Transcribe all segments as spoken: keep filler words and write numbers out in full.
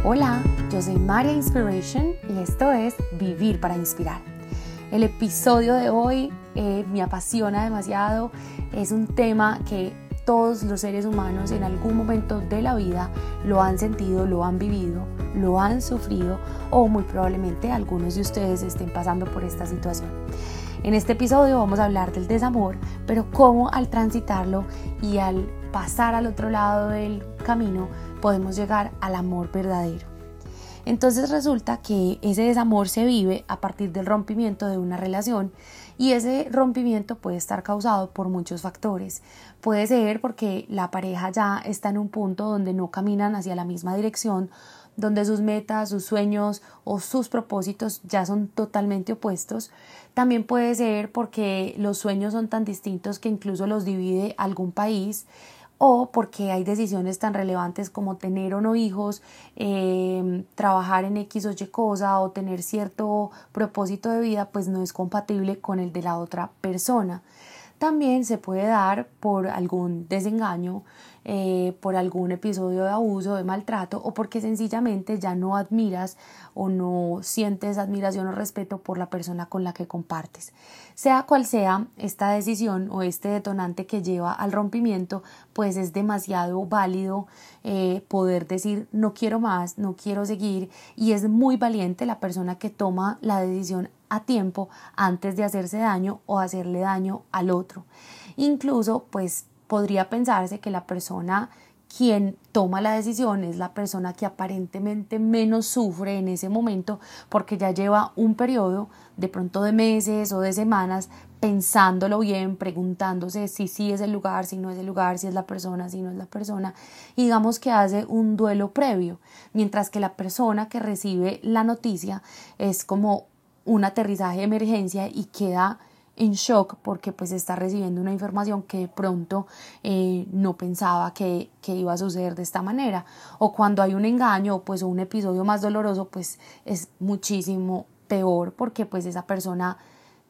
Hola, yo soy Maria Inspiration y esto es Vivir para Inspirar. El episodio de hoy eh, me apasiona demasiado, es un tema que todos los seres humanos en algún momento de la vida lo han sentido, lo han vivido, lo han sufrido o muy probablemente algunos de ustedes estén pasando por esta situación. En este episodio vamos a hablar del desamor, pero cómo al transitarlo y al pasar al otro lado del camino podemos llegar al amor verdadero. Entonces resulta que ese desamor se vive a partir del rompimiento de una relación y ese rompimiento puede estar causado por muchos factores. Puede ser porque la pareja ya está en un punto donde no caminan hacia la misma dirección, donde sus metas, sus sueños o sus propósitos ya son totalmente opuestos. También puede ser porque los sueños son tan distintos que incluso los divide algún país, o porque hay decisiones tan relevantes como tener o no hijos, eh, trabajar en X o Y cosa o tener cierto propósito de vida, pues no es compatible con el de la otra persona. También se puede dar por algún desengaño, eh, por algún episodio de abuso, de maltrato o porque sencillamente ya no admiras o no sientes admiración o respeto por la persona con la que compartes. Sea cual sea esta decisión o este detonante que lleva al rompimiento, pues es demasiado válido eh, poder decir no quiero más, no quiero seguir, y es muy valiente la persona que toma la decisión a tiempo antes de hacerse daño o hacerle daño al otro. Incluso pues podría pensarse que la persona quien toma la decisión es la persona que aparentemente menos sufre en ese momento porque ya lleva un periodo de pronto de meses o de semanas pensándolo bien, preguntándose si sí es el lugar, si no es el lugar, si es la persona, si no es la persona, y digamos que hace un duelo previo, mientras que la persona que recibe la noticia es como un aterrizaje de emergencia y queda en shock porque pues está recibiendo una información que de pronto eh, no pensaba que, que iba a suceder de esta manera. O cuando hay un engaño pues o un episodio más doloroso, pues es muchísimo peor porque pues esa persona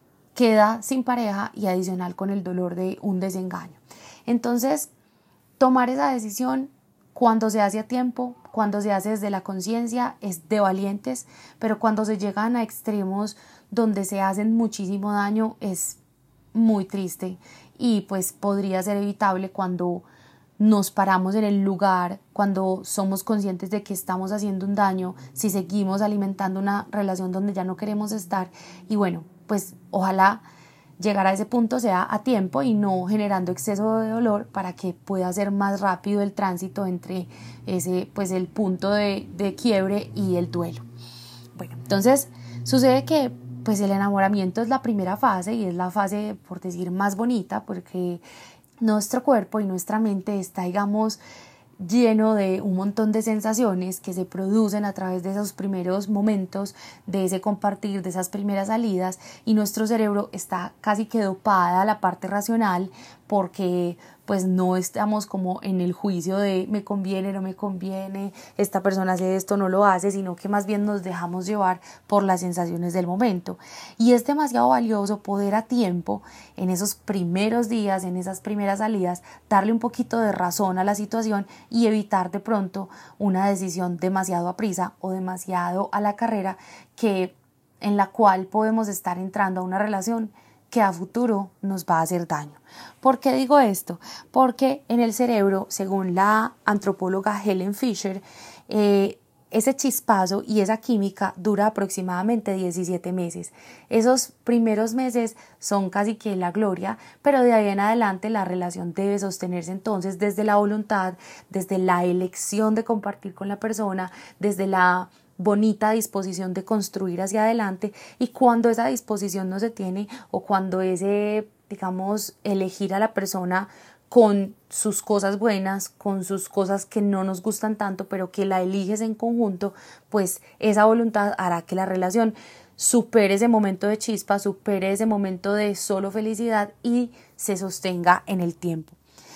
queda sin pareja y adicional con el dolor de un desengaño. Entonces, tomar esa decisión cuando se hace a tiempo, cuando se hace desde la conciencia, es de valientes, pero cuando se llegan a extremos donde se hacen muchísimo daño es muy triste y pues podría ser evitable cuando nos paramos en el lugar, cuando somos conscientes de que estamos haciendo un daño, si seguimos alimentando una relación donde ya no queremos estar. Y bueno, pues ojalá llegar a ese punto sea a tiempo y no generando exceso de dolor para que pueda ser más rápido el tránsito entre ese, pues el punto de, de quiebre y el duelo. Bueno, entonces sucede que pues el enamoramiento es la primera fase y es la fase, por decir, más bonita porque nuestro cuerpo y nuestra mente está, digamos, lleno de un montón de sensaciones que se producen a través de esos primeros momentos, de ese compartir, de esas primeras salidas, y nuestro cerebro está casi que dopada a la parte racional porque pues no estamos como en el juicio de me conviene, no me conviene, esta persona hace esto, no lo hace, sino que más bien nos dejamos llevar por las sensaciones del momento. Y es demasiado valioso poder a tiempo, en esos primeros días, en esas primeras salidas, darle un poquito de razón a la situación y evitar de pronto una decisión demasiado aprisa o demasiado a la carrera que, en la cual podemos estar entrando a una relación que a futuro nos va a hacer daño. ¿Por qué digo esto? Porque en el cerebro, según la antropóloga Helen Fisher, eh, ese chispazo y esa química dura aproximadamente diecisiete meses. Esos primeros meses son casi que la gloria, pero de ahí en adelante la relación debe sostenerse entonces desde la voluntad, desde la elección de compartir con la persona, desde la bonita disposición de construir hacia adelante. Y cuando esa disposición no se tiene o cuando ese, digamos, elegir a la persona con sus cosas buenas, con sus cosas que no nos gustan tanto, pero que la eliges en conjunto, pues esa voluntad hará que la relación supere ese momento de chispa, supere ese momento de solo felicidad y se sostenga en el tiempo.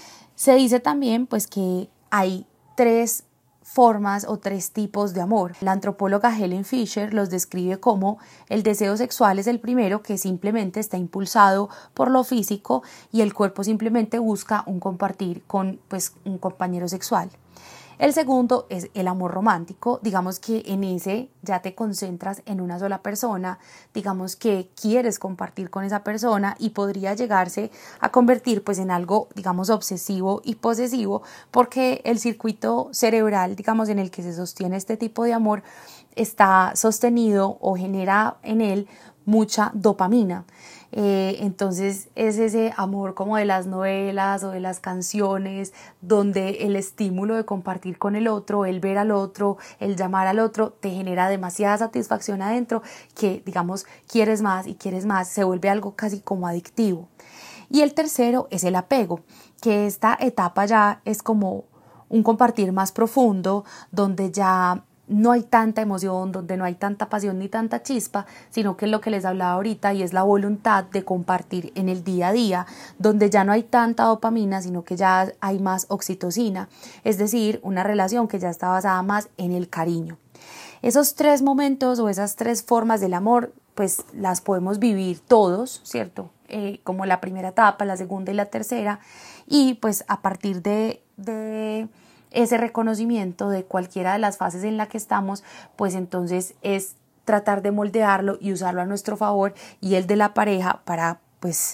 Se dice también pues que hay tres formas o tres tipos de amor. La antropóloga Helen Fisher los describe como el deseo sexual es el primero, que simplemente está impulsado por lo físico y el cuerpo simplemente busca un compartir con pues un compañero sexual. El segundo es el amor romántico, digamos que en ese ya te concentras en una sola persona, digamos que quieres compartir con esa persona y podría llegarse a convertir pues en algo, digamos, obsesivo y posesivo, porque el circuito cerebral, digamos, en el que se sostiene este tipo de amor está sostenido o genera en él mucha dopamina. Eh, entonces es ese amor como de las novelas o de las canciones, donde el estímulo de compartir con el otro, el ver al otro, el llamar al otro, te genera demasiada satisfacción adentro que, digamos, quieres más y quieres más, se vuelve algo casi como adictivo. Y el tercero es el apego, que esta etapa ya es como un compartir más profundo, donde ya no hay tanta emoción, donde no hay tanta pasión ni tanta chispa, sino que es lo que les hablaba ahorita y es la voluntad de compartir en el día a día, donde ya no hay tanta dopamina, sino que ya hay más oxitocina, es decir, una relación que ya está basada más en el cariño. Esos tres momentos o esas tres formas del amor, pues las podemos vivir todos, ¿cierto? Eh, como la primera etapa, la segunda y la tercera, y pues a partir de... de ese reconocimiento de cualquiera de las fases en la que estamos, pues entonces es tratar de moldearlo y usarlo a nuestro favor y el de la pareja para pues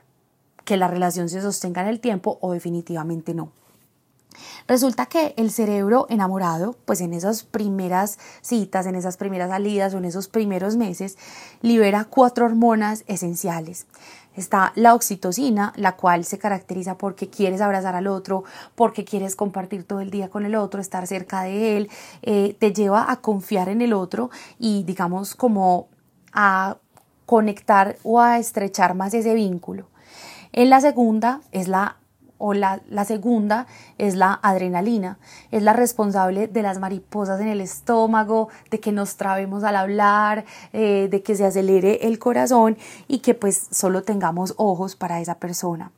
que la relación se sostenga en el tiempo o definitivamente no. Resulta que el cerebro enamorado, pues en esas primeras citas, en esas primeras salidas o en esos primeros meses, libera cuatro hormonas esenciales. Está la oxitocina, la cual se caracteriza porque quieres abrazar al otro, porque quieres compartir todo el día con el otro, estar cerca de él, eh, te lleva a confiar en el otro y digamos como a conectar o a estrechar más ese vínculo. En la segunda es la o la, la segunda es la adrenalina, es la responsable de las mariposas en el estómago, de que nos trabemos al hablar, eh, de que se acelere el corazón y que pues solo tengamos ojos para esa persona.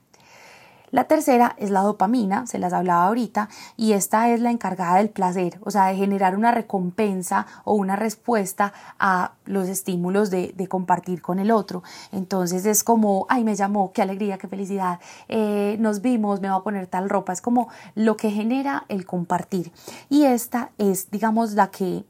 La tercera es la dopamina, se las hablaba ahorita, y esta es la encargada del placer, o sea, de generar una recompensa o una respuesta a los estímulos de, de compartir con el otro. Entonces es como, ay, me llamó, qué alegría, qué felicidad, eh, nos vimos, me voy a poner tal ropa, es como lo que genera el compartir. Y esta es, digamos, la que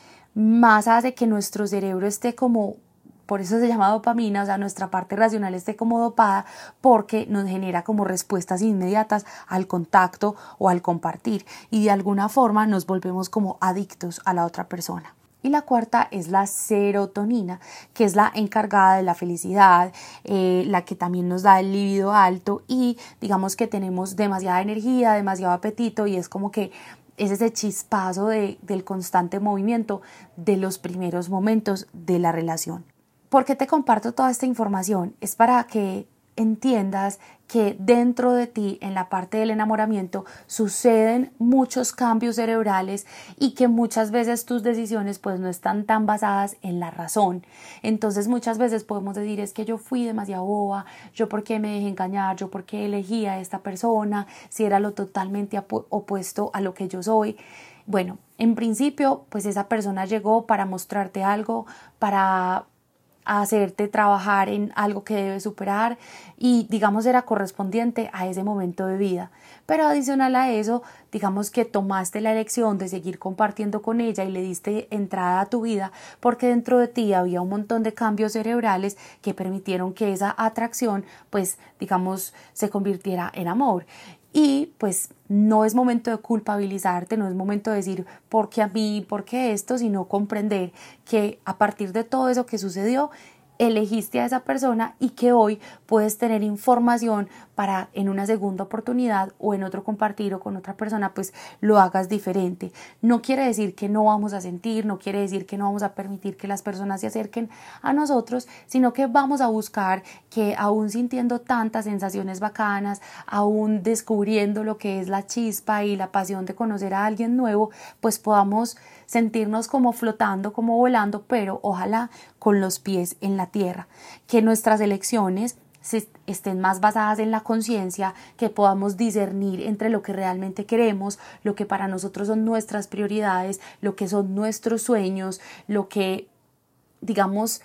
más hace que nuestro cerebro esté como... Por eso se llama dopamina, o sea, nuestra parte racional esté como dopada porque nos genera como respuestas inmediatas al contacto o al compartir y de alguna forma nos volvemos como adictos a la otra persona. Y la cuarta es la serotonina, que es la encargada de la felicidad, eh, la que también nos da el libido alto y digamos que tenemos demasiada energía, demasiado apetito y es como que es ese chispazo de, del constante movimiento de los primeros momentos de la relación. ¿Por qué te comparto toda esta información? Es para que entiendas que dentro de ti, en la parte del enamoramiento, suceden muchos cambios cerebrales y que muchas veces tus decisiones pues no están tan basadas en la razón. Entonces muchas veces podemos decir es que yo fui demasiado boba, yo por qué me dejé engañar, yo por qué elegí a esta persona, si era lo totalmente opuesto a lo que yo soy. Bueno, en principio pues esa persona llegó para mostrarte algo, para a hacerte trabajar en algo que debes superar y digamos era correspondiente a ese momento de vida. Pero adicional a eso, digamos que tomaste la elección de seguir compartiendo con ella y le diste entrada a tu vida porque dentro de ti había un montón de cambios cerebrales que permitieron que esa atracción pues digamos se convirtiera en amor. Y pues no es momento de culpabilizarte, no es momento de decir por qué a mí, por qué esto, sino comprender que a partir de todo eso que sucedió, elegiste a esa persona y que hoy puedes tener información para en una segunda oportunidad o en otro compartir o con otra persona pues lo hagas diferente. No quiere decir que no vamos a sentir, no quiere decir que no vamos a permitir que las personas se acerquen a nosotros, sino que vamos a buscar que aún sintiendo tantas sensaciones bacanas, aún descubriendo lo que es la chispa y la pasión de conocer a alguien nuevo, pues podamos sentirnos como flotando, como volando, pero ojalá con los pies en la tierra, que nuestras elecciones estén más basadas en la conciencia, que podamos discernir entre lo que realmente queremos, lo que para nosotros son nuestras prioridades, lo que son nuestros sueños, lo que, digamos,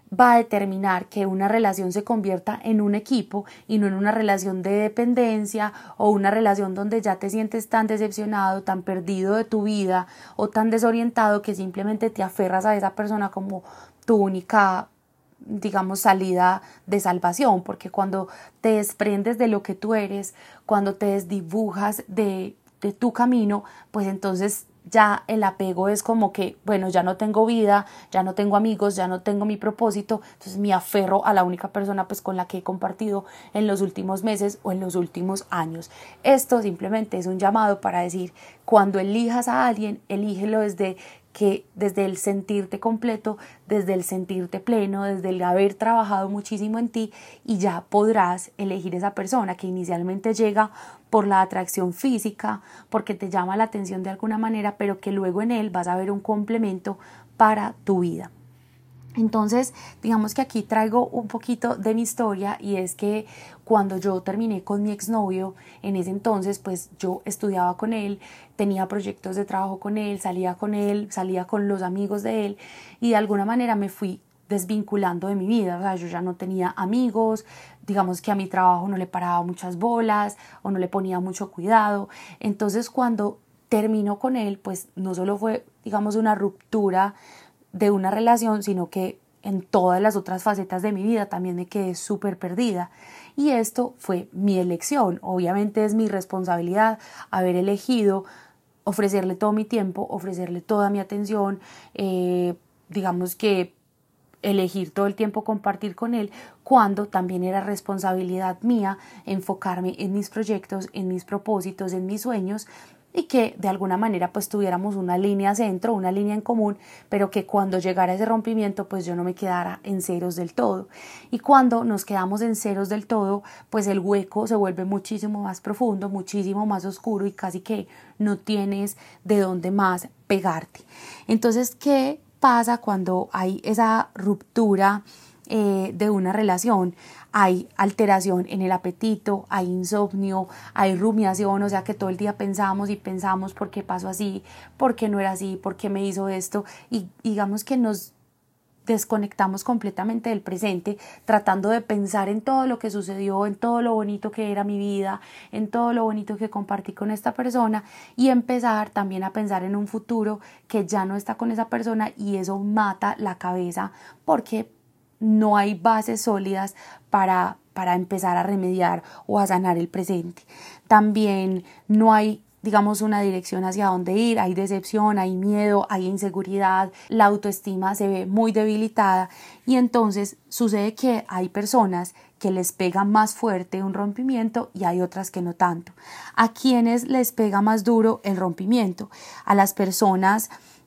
va a determinar que una relación se convierta en un equipo y no en una relación de dependencia o una relación donde ya te sientes tan decepcionado, tan perdido de tu vida o tan desorientado que simplemente te aferras a esa persona como tu única, digamos, salida de salvación, porque cuando te desprendes de lo que tú eres, cuando te desdibujas de, de tu camino, pues entonces ya el apego es como que, bueno, ya no tengo vida, ya no tengo amigos, ya no tengo mi propósito, entonces me aferro a la única persona pues con la que he compartido en los últimos meses o en los últimos años. Esto simplemente es un llamado para decir, cuando elijas a alguien, elígelo desde que desde el sentirte completo, desde el sentirte pleno, desde el haber trabajado muchísimo en ti, y ya podrás elegir esa persona que inicialmente llega por la atracción física, porque te llama la atención de alguna manera, pero que luego en él vas a ver un complemento para tu vida. Entonces, digamos que aquí traigo un poquito de mi historia, y es que cuando yo terminé con mi exnovio, en ese entonces pues yo estudiaba con él, tenía proyectos de trabajo con él, salía con él, salía con los amigos de él, y de alguna manera me fui desvinculando de mi vida. O sea, yo ya no tenía amigos, digamos que a mi trabajo no le paraba muchas bolas o no le ponía mucho cuidado. Entonces cuando terminó con él, pues no solo fue, digamos, una ruptura de una relación, sino que en todas las otras facetas de mi vida también me quedé súper perdida. Y esto fue mi elección. Obviamente es mi responsabilidad haber elegido ofrecerle todo mi tiempo, ofrecerle toda mi atención, eh, digamos que elegir todo el tiempo compartir con él, cuando también era responsabilidad mía enfocarme en mis proyectos, en mis propósitos, en mis sueños, y que de alguna manera pues tuviéramos una línea centro, una línea en común, pero que cuando llegara ese rompimiento pues yo no me quedara en ceros del todo. Y cuando nos quedamos en ceros del todo, pues el hueco se vuelve muchísimo más profundo, muchísimo más oscuro, y casi que no tienes de dónde más pegarte. Entonces, ¿qué pasa cuando hay esa ruptura eh, de una relación? Hay alteración en el apetito, hay insomnio, hay rumiación, o sea que todo el día pensamos y pensamos por qué pasó así, por qué no era así, por qué me hizo esto, y digamos que nos desconectamos completamente del presente, tratando de pensar en todo lo que sucedió, en todo lo bonito que era mi vida, en todo lo bonito que compartí con esta persona, y empezar también a pensar en un futuro que ya no está con esa persona, y eso mata la cabeza porque no hay bases sólidas para, para empezar a remediar o a sanar el presente. También no hay, digamos, una dirección hacia dónde ir, hay decepción, hay miedo, hay inseguridad, la autoestima se ve muy debilitada, y entonces sucede que hay personas que les pega más fuerte un rompimiento y hay otras que no tanto. ¿A quiénes les pega más duro el rompimiento? A las personas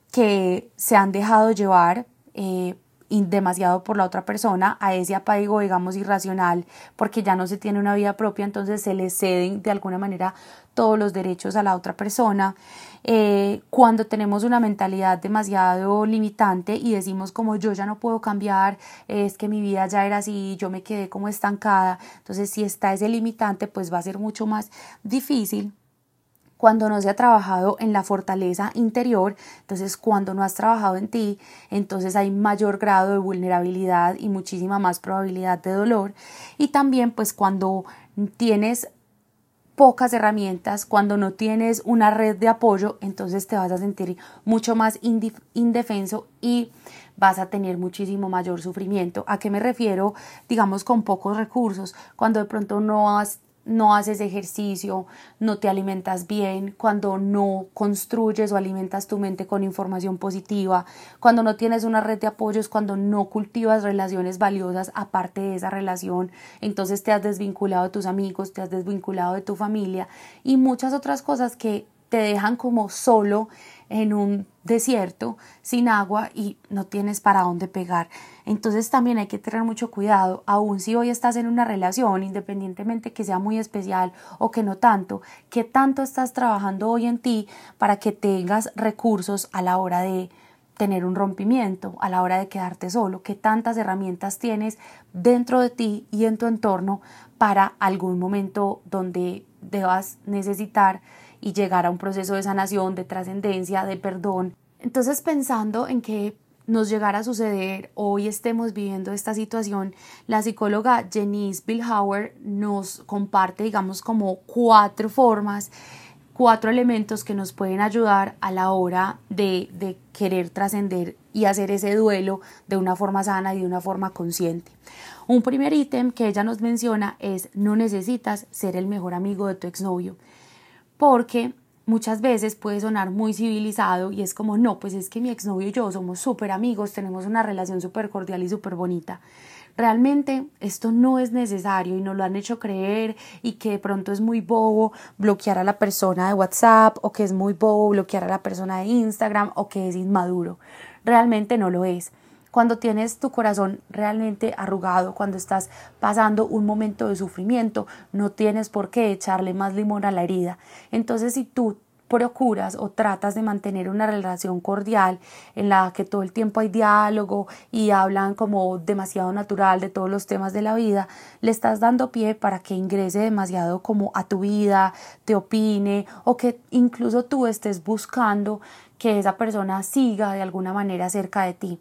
que se han dejado llevar eh, demasiado por la otra persona, a ese apego, digamos, irracional, porque ya no se tiene una vida propia, entonces se le ceden de alguna manera todos los derechos a la otra persona. Eh, cuando tenemos una mentalidad demasiado limitante y decimos como yo ya no puedo cambiar, es que mi vida ya era así, yo me quedé como estancada, entonces si está ese limitante pues va a ser mucho más difícil. Cuando no se ha trabajado en la fortaleza interior, entonces cuando no has trabajado en ti, entonces hay mayor grado de vulnerabilidad y muchísima más probabilidad de dolor. Y también pues cuando tienes pocas herramientas, cuando no tienes una red de apoyo, entonces te vas a sentir mucho más indefenso y vas a tener muchísimo mayor sufrimiento. ¿A qué me refiero? Digamos, con pocos recursos, cuando de pronto no has no haces ejercicio, no te alimentas bien, cuando no construyes o alimentas tu mente con información positiva, cuando no tienes una red de apoyos, cuando no cultivas relaciones valiosas aparte de esa relación, entonces te has desvinculado de tus amigos, te has desvinculado de tu familia y muchas otras cosas que te dejan como solo en un desierto sin agua y no tienes para dónde pegar. Entonces también hay que tener mucho cuidado, aun si hoy estás en una relación, independientemente que sea muy especial o que no tanto, qué tanto estás trabajando hoy en ti para que tengas recursos a la hora de tener un rompimiento, a la hora de quedarte solo, qué tantas herramientas tienes dentro de ti y en tu entorno para algún momento donde debas necesitar y llegar a un proceso de sanación, de trascendencia, de perdón. Entonces, pensando en que nos llegara a suceder, hoy estemos viviendo esta situación, la psicóloga Janice Billhauer nos comparte, digamos, como cuatro formas, cuatro elementos que nos pueden ayudar a la hora de, de querer trascender y hacer ese duelo de una forma sana y de una forma consciente. Un primer ítem que ella nos menciona es: no necesitas ser el mejor amigo de tu exnovio, porque muchas veces puede sonar muy civilizado y es como, no, pues es que mi exnovio y yo somos súper amigos, tenemos una relación súper cordial y súper bonita. Realmente esto no es necesario y nos lo han hecho creer, y que de pronto es muy bobo bloquear a la persona de WhatsApp, o que es muy bobo bloquear a la persona de Instagram, o que es inmaduro. Realmente no lo es. Cuando tienes tu corazón realmente arrugado, cuando estás pasando un momento de sufrimiento, no tienes por qué echarle más limón a la herida. Entonces, si tú procuras o tratas de mantener una relación cordial en la que todo el tiempo hay diálogo y hablan como demasiado natural de todos los temas de la vida, le estás dando pie para que ingrese demasiado como a tu vida, te opine, o que incluso tú estés buscando que esa persona siga de alguna manera cerca de ti.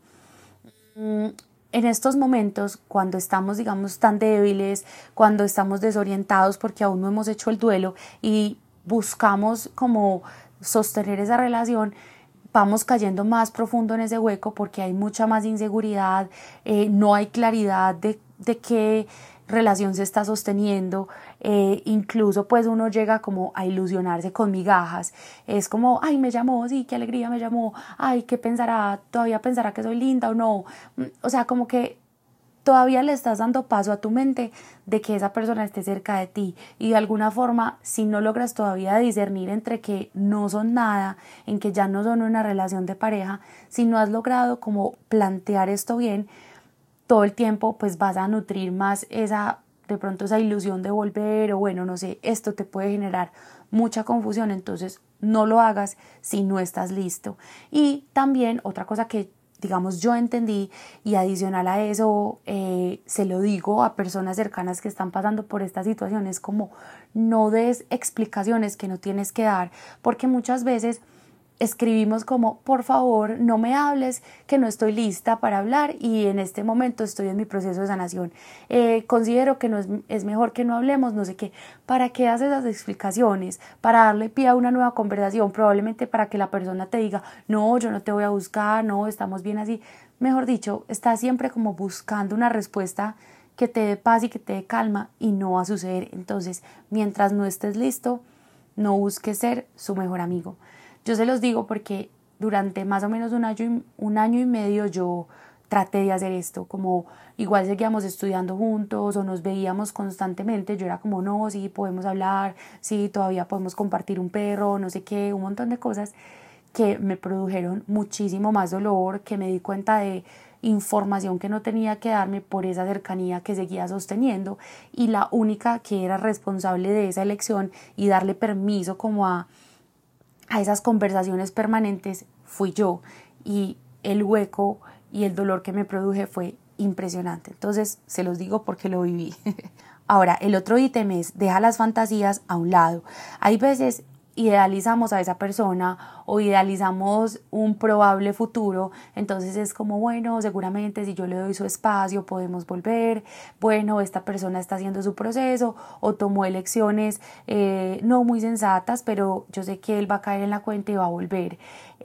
En estos momentos, cuando estamos, digamos, tan débiles, cuando estamos desorientados porque aún no hemos hecho el duelo y buscamos como sostener esa relación, vamos cayendo más profundo en ese hueco porque hay mucha más inseguridad, eh, no hay claridad de, de qué relación se está sosteniendo, eh, incluso pues uno llega como a ilusionarse con migajas. Es como, ay, me llamó, sí, qué alegría, me llamó, ay, qué pensará, todavía pensará que soy linda o no. O sea, como que todavía le estás dando paso a tu mente de que esa persona esté cerca de ti, y de alguna forma, si no logras todavía discernir entre que no son nada, en que ya no son una relación de pareja, si no has logrado como plantear esto bien, todo el tiempo pues vas a nutrir más esa, de pronto esa ilusión de volver, o bueno, no sé, esto te puede generar mucha confusión. Entonces no lo hagas si no estás listo. Y también otra cosa que, digamos, yo entendí, y adicional a eso, eh, se lo digo a personas cercanas que están pasando por esta situación, es como, no des explicaciones que no tienes que dar, porque muchas veces escribimos como, por favor, no me hables, que no estoy lista para hablar y en este momento estoy en mi proceso de sanación. Eh, considero que no es, es mejor que no hablemos, no sé qué. ¿Para qué haces esas explicaciones? Para darle pie a una nueva conversación, probablemente para que la persona te diga, no, yo no te voy a buscar, no, estamos bien así. Mejor dicho, estás siempre como buscando una respuesta que te dé paz y que te dé calma, y no va a suceder. Entonces, mientras no estés listo, no busques ser su mejor amigo. Yo se los digo porque durante más o menos un año, un año y medio yo traté de hacer esto, como igual seguíamos estudiando juntos o nos veíamos constantemente, yo era como, no, sí, podemos hablar, sí, todavía podemos compartir un perro, no sé qué, un montón de cosas que me produjeron muchísimo más dolor, que me di cuenta de información que no tenía que darme por esa cercanía que seguía sosteniendo, y la única que era responsable de esa elección y darle permiso como a a esas conversaciones permanentes fui yo, y el hueco y el dolor que me produje fue impresionante. Entonces se los digo porque lo viví. Ahora, el otro ítem es: deja las fantasías a un lado. Hay veces idealizamos a esa persona o idealizamos un probable futuro, entonces es como, bueno, seguramente si yo le doy su espacio podemos volver, bueno, esta persona está haciendo su proceso o tomó elecciones eh, no muy sensatas, pero yo sé que él va a caer en la cuenta y va a volver.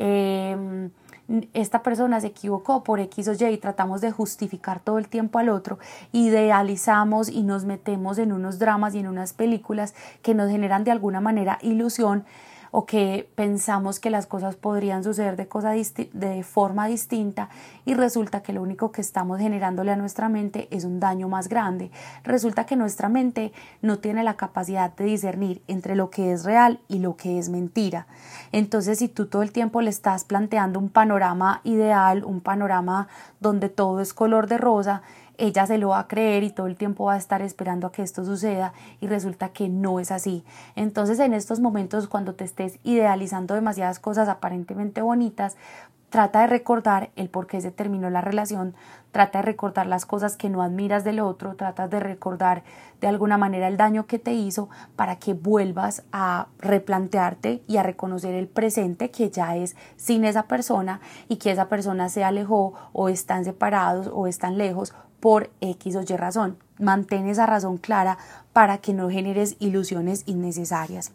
Eh, esta persona se equivocó por X o Y, y tratamos de justificar todo el tiempo al otro, idealizamos y nos metemos en unos dramas y en unas películas que nos generan de alguna manera ilusión, o que pensamos que las cosas podrían suceder de, cosa disti- de forma distinta, y resulta que lo único que estamos generándole a nuestra mente es un daño más grande. Resulta que nuestra mente no tiene la capacidad de discernir entre lo que es real y lo que es mentira. Entonces, si tú todo el tiempo le estás planteando un panorama ideal, un panorama donde todo es color de rosa, ella se lo va a creer y todo el tiempo va a estar esperando a que esto suceda, y resulta que no es así. Entonces, en estos momentos, cuando te estés idealizando demasiadas cosas aparentemente bonitas, trata de recordar el por qué se terminó la relación, trata de recordar las cosas que no admiras del otro, trata de recordar de alguna manera el daño que te hizo para que vuelvas a replantearte y a reconocer el presente que ya es sin esa persona y que esa persona se alejó o están separados o están lejos por X o Y razón. Mantén esa razón clara para que no generes ilusiones innecesarias.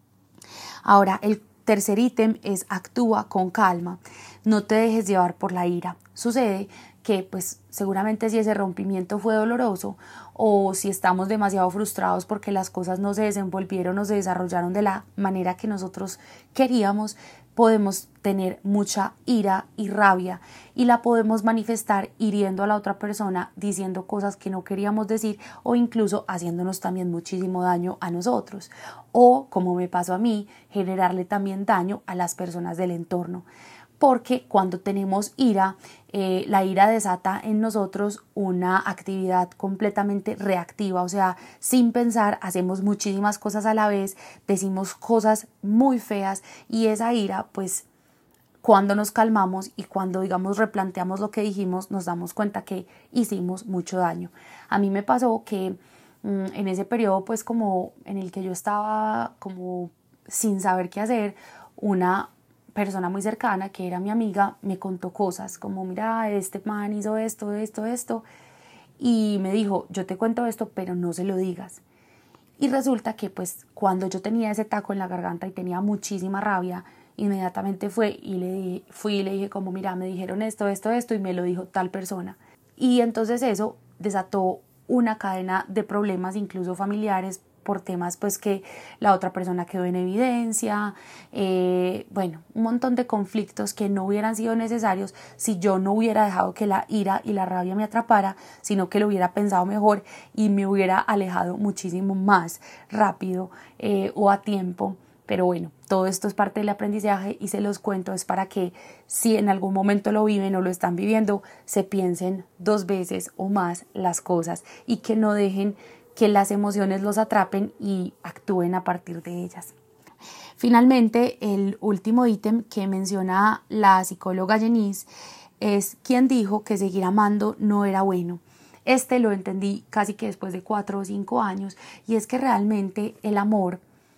Ahora, el tercer ítem es actúa con calma, no te dejes llevar por la ira. Sucede que pues seguramente si ese rompimiento fue doloroso o si estamos demasiado frustrados porque las cosas no se desenvolvieron o se desarrollaron de la manera que nosotros queríamos, podemos tener mucha ira y rabia y la podemos manifestar hiriendo a la otra persona, diciendo cosas que no queríamos decir o incluso haciéndonos también muchísimo daño a nosotros o, como me pasó a mí, generarle también daño a las personas del entorno. Porque cuando tenemos ira, eh, la ira desata en nosotros una actividad completamente reactiva, o sea, sin pensar, hacemos muchísimas cosas a la vez, decimos cosas muy feas y esa ira, pues, cuando nos calmamos y cuando, digamos, replanteamos lo que dijimos, nos damos cuenta que hicimos mucho daño. A mí me pasó que mmm, en ese periodo, pues, como en el que yo estaba como sin saber qué hacer, una persona muy cercana, que era mi amiga, me contó cosas como, mira, este man hizo esto, esto, esto, y me dijo, yo te cuento esto, pero no se lo digas. Y resulta que pues cuando yo tenía ese taco en la garganta y tenía muchísima rabia, inmediatamente fue y le dije, fui y le dije como, mira, me dijeron esto, esto, esto, y me lo dijo tal persona. Y entonces eso desató una cadena de problemas, incluso familiares, por temas pues que la otra persona quedó en evidencia, eh, bueno, un montón de conflictos que no hubieran sido necesarios si yo no hubiera dejado que la ira y la rabia me atrapara, sino que lo hubiera pensado mejor y me hubiera alejado muchísimo más rápido eh, o a tiempo. Pero bueno, todo esto es parte del aprendizaje y se los cuento es para que si en algún momento lo viven o lo están viviendo, se piensen dos veces o más las cosas y que no dejen que las emociones los atrapen y actúen a partir de ellas. Finalmente, el último ítem que menciona la psicóloga Janice es quien dijo que seguir amando no era bueno. Este lo entendí casi que después de cuatro o cinco años y es que realmente el amor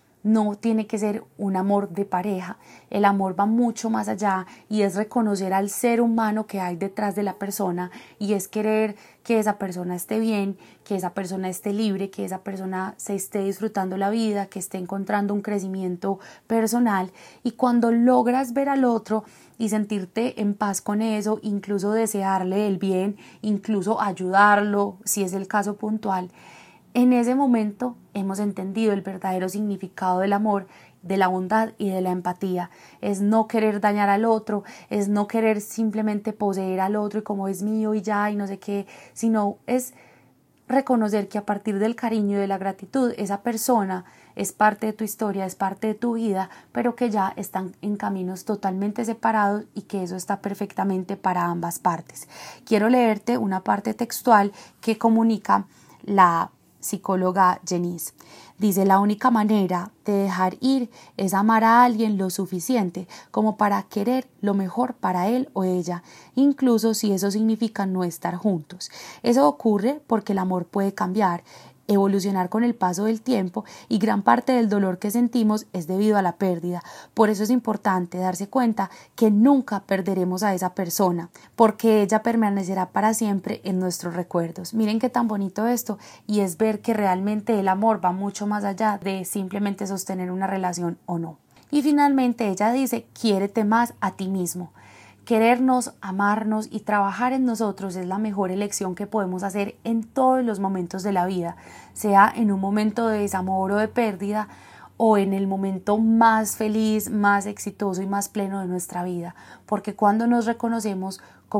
no tiene que ser un amor de pareja, el amor va mucho más allá y es reconocer al ser humano que hay detrás de la persona y es querer que esa persona esté bien, que esa persona esté libre, que esa persona se esté disfrutando la vida, que esté encontrando un crecimiento personal y cuando logras ver al otro y sentirte en paz con eso, incluso desearle el bien, incluso ayudarlo si es el caso puntual, en ese momento hemos entendido el verdadero significado del amor, de la bondad y de la empatía. Es no querer dañar al otro, es no querer simplemente poseer al otro y como es mío y ya y no sé qué, sino es reconocer que a partir del cariño y de la gratitud esa persona es parte de tu historia, es parte de tu vida, pero que ya están en caminos totalmente separados y que eso está perfectamente para ambas partes. Quiero leerte una parte textual que comunica la psicóloga Janice. Dice, la única manera de dejar ir es amar a alguien lo suficiente como para querer lo mejor para él o ella, incluso si eso significa no estar juntos. Eso ocurre porque el amor puede cambiar, evolucionar con el paso del tiempo y gran parte del dolor que sentimos es debido a la pérdida. Por eso es importante darse cuenta que nunca perderemos a esa persona, porque ella permanecerá para siempre en nuestros recuerdos. Miren qué tan bonito esto y es ver que realmente el amor va mucho más allá de simplemente sostener una relación o no. Y finalmente ella dice, quiérete más a ti mismo. Querernos, amarnos y trabajar en nosotros es la mejor elección que podemos hacer en todos los momentos de la vida, sea en un momento de desamor o de pérdida o en el momento más feliz, más exitoso y más pleno de nuestra vida, porque cuando nos reconocemos como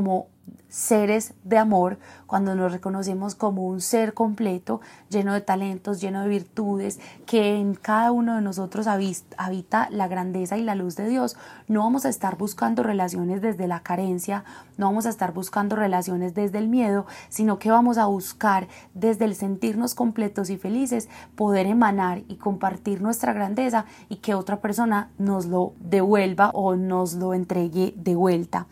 seres de amor, cuando nos reconocemos como un ser completo, lleno de talentos, lleno de virtudes, que en cada uno de nosotros habita la grandeza y la luz de Dios, no vamos a estar buscando relaciones desde la carencia, no vamos a estar buscando relaciones desde el miedo, sino que vamos a buscar desde el sentirnos completos y felices, poder emanar y compartir nuestra grandeza y que otra persona nos lo devuelva o nos lo entregue de vuelta.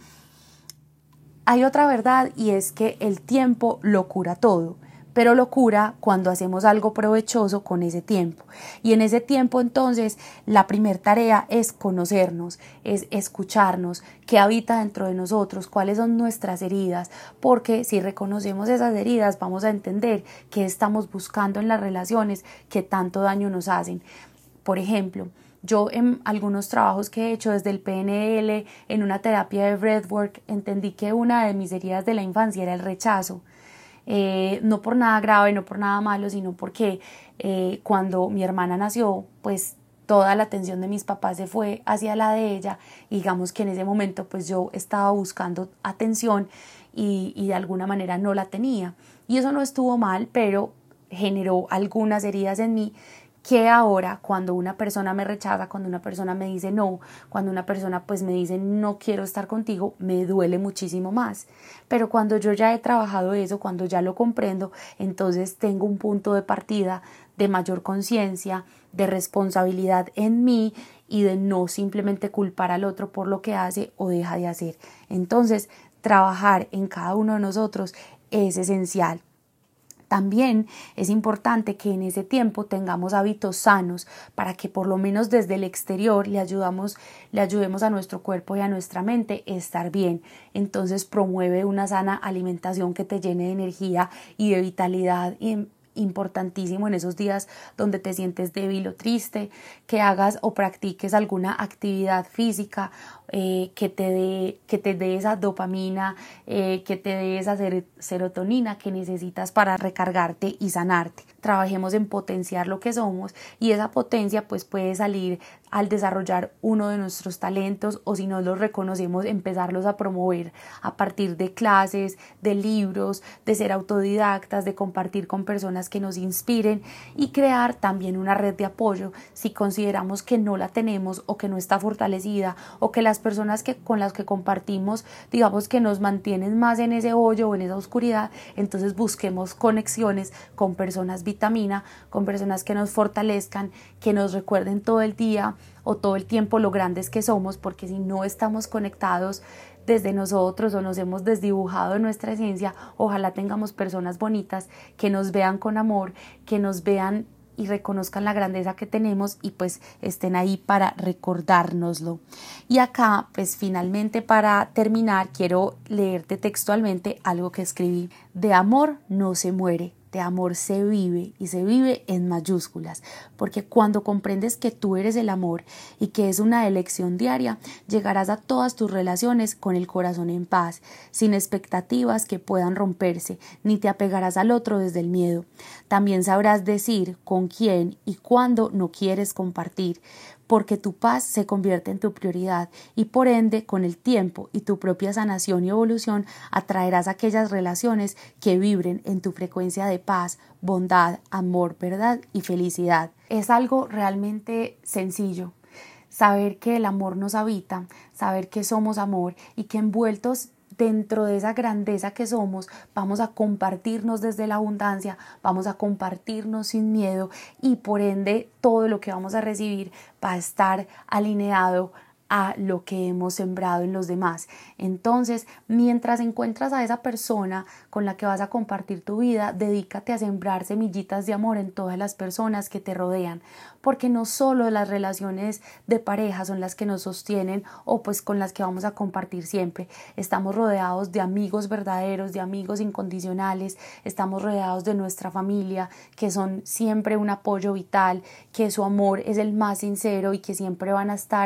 Hay otra verdad y es que el tiempo lo cura todo, pero lo cura cuando hacemos algo provechoso con ese tiempo. Y en ese tiempo entonces la primer tarea es conocernos, es escucharnos, qué habita dentro de nosotros, cuáles son nuestras heridas, porque si reconocemos esas heridas vamos a entender qué estamos buscando en las relaciones que tanto daño nos hacen. Por ejemplo, yo en algunos trabajos que he hecho desde el P N L, en una terapia de breathwork, entendí que una de mis heridas de la infancia era el rechazo. Eh, no por nada grave, no por nada malo, sino porque eh, cuando mi hermana nació, pues toda la atención de mis papás se fue hacia la de ella. Y digamos que en ese momento pues yo estaba buscando atención y, y de alguna manera no la tenía. Y eso no estuvo mal, pero generó algunas heridas en mí, que ahora cuando una persona me rechaza, cuando una persona me dice no, cuando una persona pues me dice no quiero estar contigo, me duele muchísimo más. Pero cuando yo ya he trabajado eso, cuando ya lo comprendo, entonces tengo un punto de partida de mayor conciencia, de responsabilidad en mí y de no simplemente culpar al otro por lo que hace o deja de hacer. Entonces, trabajar en cada uno de nosotros es esencial. También es importante que en ese tiempo tengamos hábitos sanos para que por lo menos desde el exterior le, ayudamos, le ayudemos a nuestro cuerpo y a nuestra mente a estar bien. Entonces promueve una sana alimentación que te llene de energía y de vitalidad y importantísimo en esos días donde te sientes débil o triste, que hagas o practiques alguna actividad física eh, que te dé que te dé esa dopamina, eh, que te dé esa ser- serotonina que necesitas para recargarte y sanarte. Trabajemos en potenciar lo que somos y esa potencia pues puede salir al desarrollar uno de nuestros talentos o si no los reconocemos empezarlos a promover a partir de clases, de libros, de ser autodidactas, de compartir con personas que nos inspiren y crear también una red de apoyo si consideramos que no la tenemos o que no está fortalecida o que las personas que, con las que compartimos digamos que nos mantienen más en ese hoyo o en esa oscuridad, entonces busquemos conexiones con personas vitamina, con personas que nos fortalezcan, que nos recuerden todo el día o todo el tiempo lo grandes que somos, porque si no estamos conectados desde nosotros o nos hemos desdibujado en nuestra esencia, ojalá tengamos personas bonitas que nos vean con amor, que nos vean y reconozcan la grandeza que tenemos y pues estén ahí para recordárnoslo. Y acá pues finalmente para terminar quiero leerte textualmente algo que escribí. De amor no se muere, de amor se vive y se vive en mayúsculas, porque cuando comprendes que tú eres el amor y que es una elección diaria, llegarás a todas tus relaciones con el corazón en paz, sin expectativas que puedan romperse, ni te apegarás al otro desde el miedo. También sabrás decir con quién y cuándo no quieres compartir, porque tu paz se convierte en tu prioridad y por ende con el tiempo y tu propia sanación y evolución atraerás aquellas relaciones que vibren en tu frecuencia de paz, bondad, amor, verdad y felicidad. Es algo realmente sencillo, saber que el amor nos habita, saber que somos amor y que envueltos dentro de esa grandeza que somos, vamos a compartirnos desde la abundancia, vamos a compartirnos sin miedo y por ende todo lo que vamos a recibir va a estar alineado a lo que hemos sembrado en los demás. Entonces, mientras encuentras a esa persona con la que vas a compartir tu vida, dedícate a sembrar semillitas de amor en todas las personas que te rodean, porque no solo las relaciones de pareja son las que nos sostienen o pues con las que vamos a compartir siempre. Estamos rodeados de amigos verdaderos, de amigos incondicionales, estamos rodeados de nuestra familia, que son siempre un apoyo vital, que su amor es el más sincero y que siempre van a estar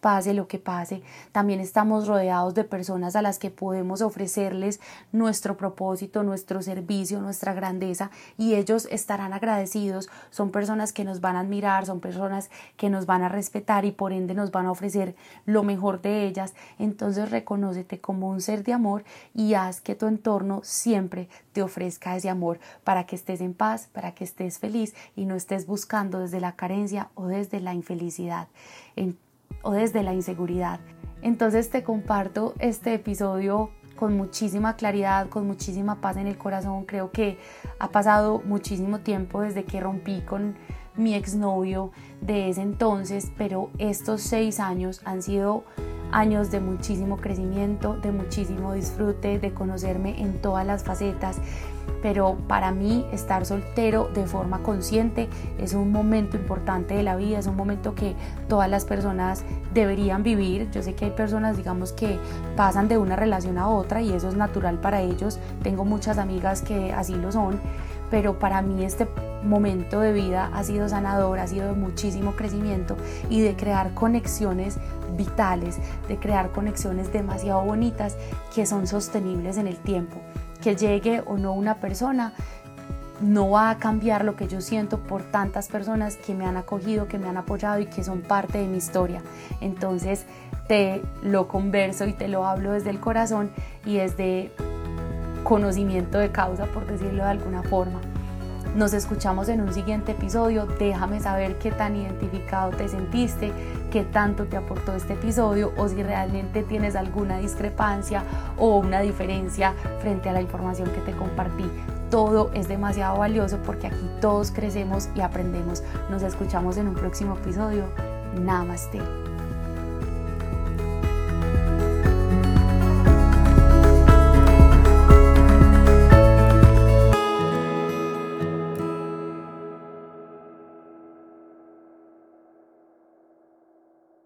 pase lo que pase. También estamos rodeados de personas a las que podemos ofrecerles nuestro propósito, nuestro servicio, nuestra grandeza, y ellos estarán agradecidos. Son personas que nos van a admirar, son personas que nos van a respetar y por ende nos van a ofrecer lo mejor de ellas. Entonces reconócete como un ser de amor y haz que tu entorno siempre te ofrezca ese amor para que estés en paz, para que estés feliz y no estés buscando desde la carencia o desde la infelicidad en, o desde la inseguridad. Entonces te comparto este episodio con muchísima claridad, con muchísima paz en el corazón. Creo que ha pasado muchísimo tiempo desde que rompí con mi exnovio de ese entonces, pero estos seis años han sido años de muchísimo crecimiento, de muchísimo disfrute, de conocerme en todas las facetas. Pero para mí estar soltero de forma consciente es un momento importante de la vida, es un momento que todas las personas deberían vivir. Yo sé que hay personas, digamos, que pasan de una relación a otra y eso es natural para ellos. Tengo muchas amigas que así lo son, pero para mí este momento de vida ha sido sanador, ha sido de muchísimo crecimiento y de crear conexiones vitales, de crear conexiones demasiado bonitas que son sostenibles en el tiempo. Que llegue o no una persona no va a cambiar lo que yo siento por tantas personas que me han acogido, que me han apoyado y que son parte de mi historia. Entonces te lo converso y te lo hablo desde el corazón y desde conocimiento de causa, por decirlo de alguna forma. Nos escuchamos en un siguiente episodio. Déjame saber qué tan identificado te sentiste, qué tanto te aportó este episodio o si realmente tienes alguna discrepancia o una diferencia frente a la información que te compartí. Todo es demasiado valioso porque aquí todos crecemos y aprendemos. Nos escuchamos en un próximo episodio. Namaste.